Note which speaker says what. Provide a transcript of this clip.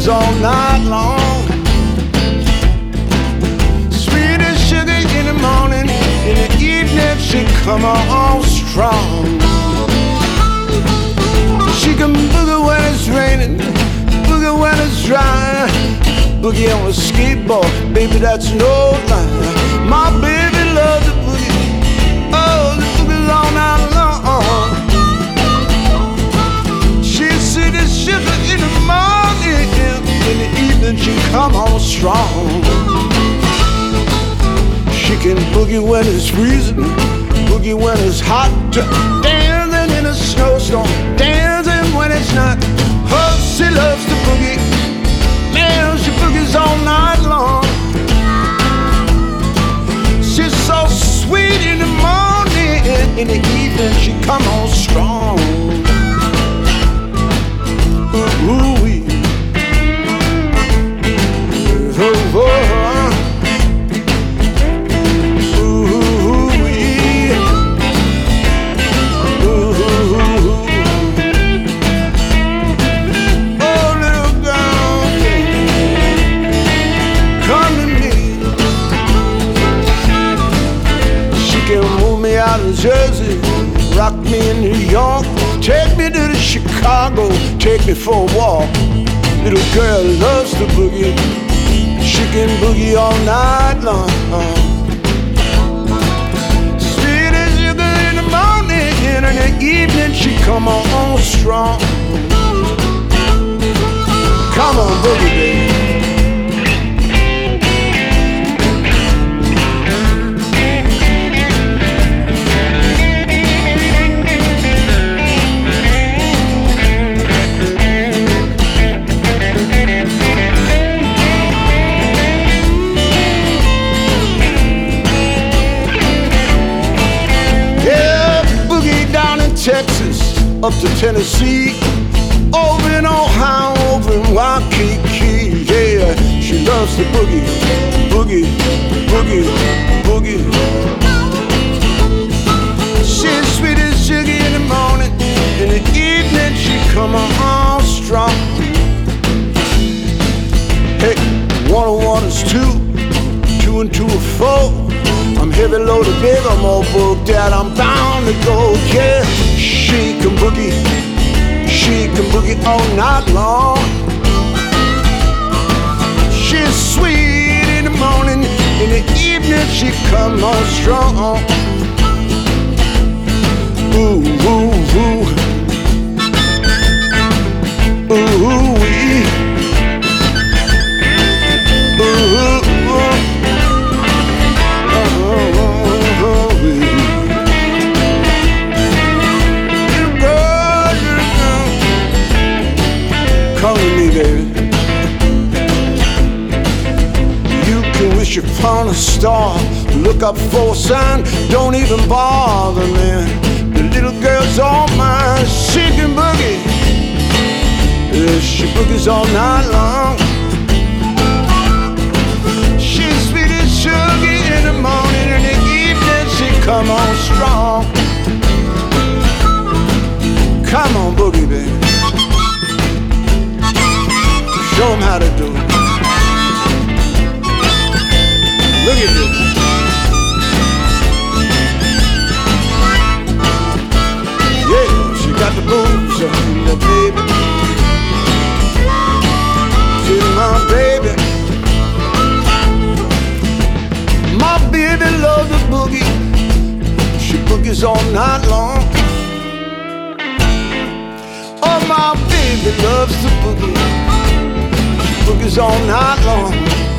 Speaker 1: boogies all night long. Sweet as sugar in the morning, in the evening she come on strong. She can boogie when it's raining, boogie when it's dry, boogie on a skateboard, baby, that's no lie. My baby loves the boogie, oh, the boogie's all night long. She's sweet as sugar in the morning, in the evening she come on strong. She can boogie when it's freezing, boogie when it's hot, dancing in a snowstorm, dancing when it's not. Oh, she loves the boogie, man, she boogies all night long. She's so sweet in the morning, in the evening she come on strong. Ooh-wee. Oh, oh. Out of Jersey, rock me in New York, take me to the Chicago, take me for a walk. Little girl loves the boogie, she can boogie all night long. Sweet as sugar in the morning, and in the evening she come on strong. Come on, boogie, baby. Texas, up to Tennessee, over in Ohio, over in Waikiki, yeah. She loves the boogie, boogie, boogie, boogie. She's sweet as sugar in the morning, in the evening she come on strong. Hey, 1 and 1 is 2, 2 and 2 are 4. I'm heavy loaded, baby, I'm all booked out, I'm bound to go, yeah. She can boogie all night long. She's sweet in the morning, in the evening she come on strong. Ooh, ooh, ooh, ooh, wee. Ooh, ooh. Come with me, baby. You can wish upon a star, look up for a sign, don't even bother, man. The little girl's all mine, she can boogie, yeah, she boogies all night long. She's sweet as sugar in the morning, in the evening she come on strong. Come on, boogie, baby. Show them how to do it. Look at this. Yeah, she got the moves, the baby. She's my baby. My baby loves the boogie. She boogies all night long. Oh, my baby loves the boogie. Boogies all night long.